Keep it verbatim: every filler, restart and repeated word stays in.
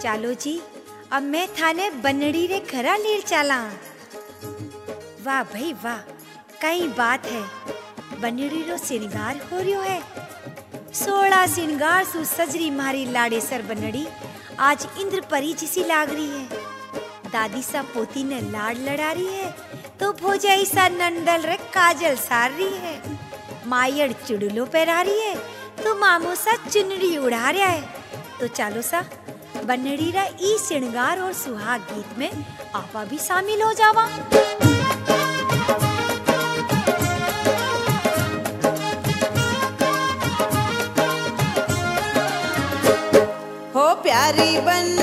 चालो जी, अब मैं थाने बनड़ी रे घरा लीर चाला। वाह भाई वाह, कई बात है। बनड़ी रो श्रृंगार हो रियो है। सोलह श्रृंगार सु सजरी मारी लाड़ेसर बनड़ी आज इंद्र परी जिसी लाग रही है। दादी सा पोती ने लाड़ लड़ा रही है तो भोजाई सा नंदल रे काजल सार रही है। मायड़ चुड़लो पहरा रही है तो मामू सा चुनरी उड़ा रहा है। तो चालो सा बनड़ी रा ई श्रृंगार और सुहाग गीत में आपा भी शामिल हो जावा। हो प्यारी बन